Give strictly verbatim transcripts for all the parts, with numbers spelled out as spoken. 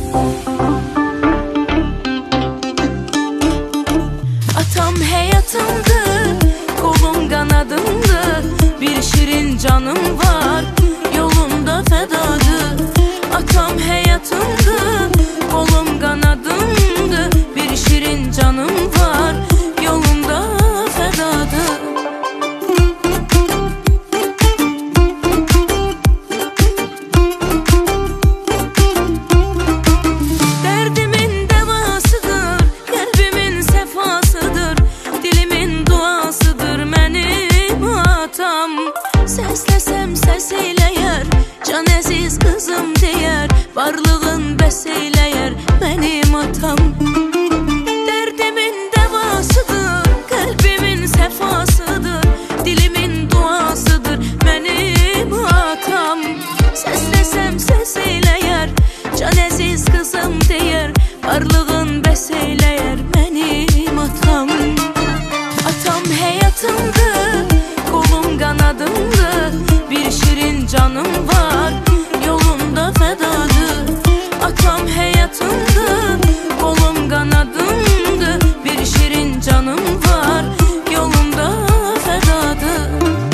Atam hayatımdı, kolum kanadımdı, bir şirin canım var, yolunda fedadı. Atam hayatımdı, kolum kanadımdı, bir şirin canım var, yolunda fedadı. Derdimin devasıdır, kalbimin sefasıdır, dilimin duasıdır benim atam. Seslesem ses eyleyer, can aziz kızım diyer, varlığın bes eyleyer benim atam. Derdimin devasıdır, kalbimin sefasıdır, dilimin duasıdır benim atam. Seslesem ses eyleyer, can aziz kızım diyer, varlığın bes eyleyer benim atam. Atam hayatımdı, kolum kanadımdı, bir şirin canım var, yolunda fedadı. Atam hayatımdı, kolum kanadımdı, bir şirin canım var, yolunda fedadı.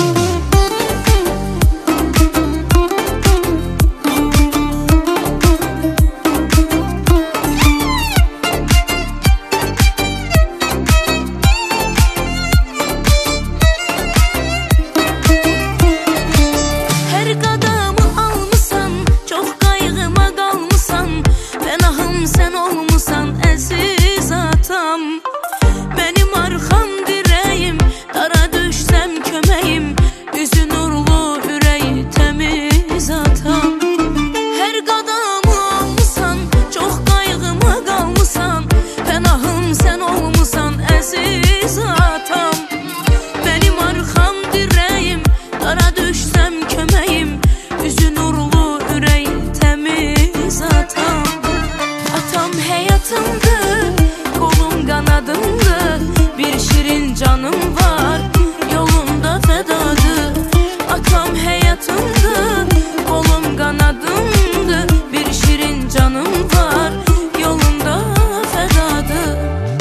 Her qadamı almısan, çok kaygıma kalmısan, penahım sen olmusan əziz atam. Benim arkam dirəyim, dara düşsem köməyim, üzü nurlu ürəyi temiz atam. Her qadamı almısan, çok kaygıma kalmısan, penahım sen olmusan əziz atam. Benim arkam dirəyim, dara düşsem köməyim, üzü nurlu ürəyi temiz atam. Atam hayatımdı, kolum kanadımdı, bir şirin canım var, yolunda fedadı. Atam hayatımdı, kolum kanadımdı, bir şirin canım var, yolunda fedadı.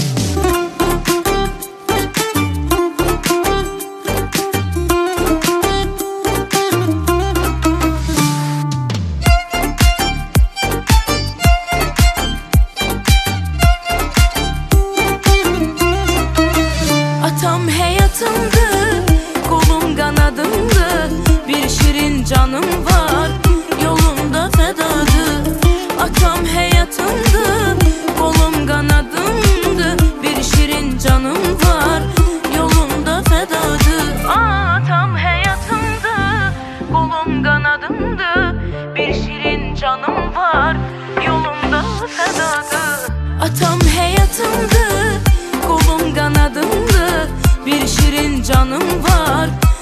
Atam hayatımdı, kolum kanadımdı, bir şirin canım var, yolunda fedadı. Atam hayatımdı, kolum kanadımdı, bir şirin canım var, yolunda fedadı. Atam hayatımdı, kolum kanadımdı, bir şirin canım var, yolunda fedadı. Atam hayatımdı, kolum kanadımdı, bir şirin canım var,